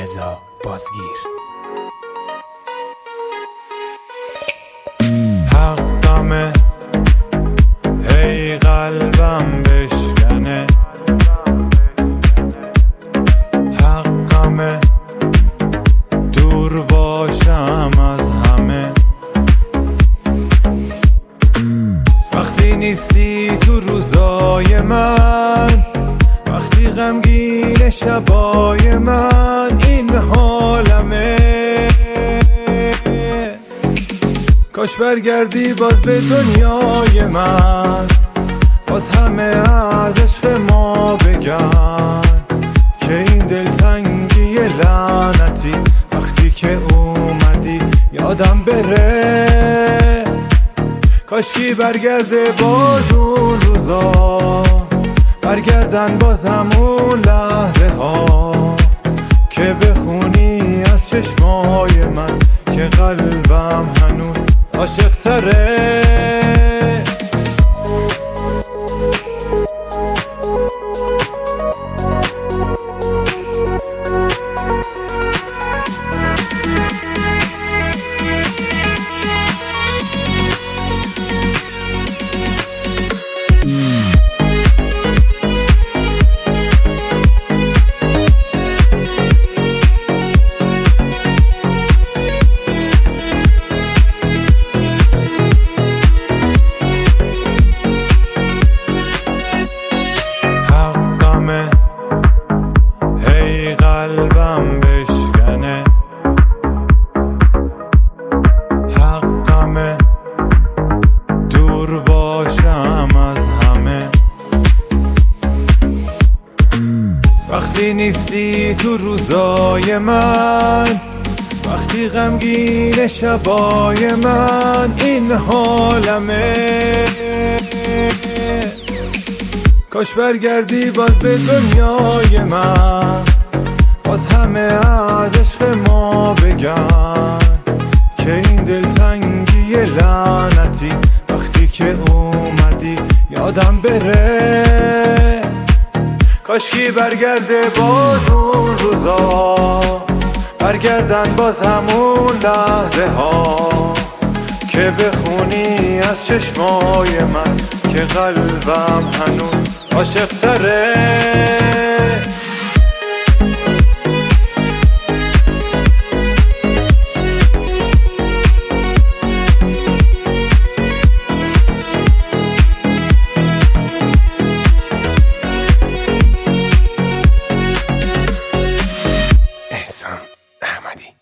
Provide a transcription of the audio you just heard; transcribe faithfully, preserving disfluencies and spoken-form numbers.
رضا بازگیر. حقمه هی قلبم بشکنه، حقمه دور باشم از همه. وقتی نیستی تو روزای من، وقتی غمگین شبای من، این حالمه. کاش برگردی باز به دنیای من، باز همه از عشق ما بگن که این دلتنگی لعنتی وقتی که اومدی یادم بره. کاشکی برگرده باز اون روزا، برگردن باز همون لحظه ها که بخونی از چشمای من که قلبم هنوز عاشق تره. هی قلبم بشکنه، حقمه دور باشم از همه. وقتی نیستی تو روزای من، وقتی غمگین شبای من، این حالمه. کاش برگردی باز به دنیای من، باز همه از عشق ما بگن که این دلتنگی لعنتی وقتی که اومدی یادم بره. کاشکی برگرده باز اون روزا، برگردن باز همون لحظه ها که بخونی از چشمای من که قلبم هنوز عاشق تره. احسان احمدی.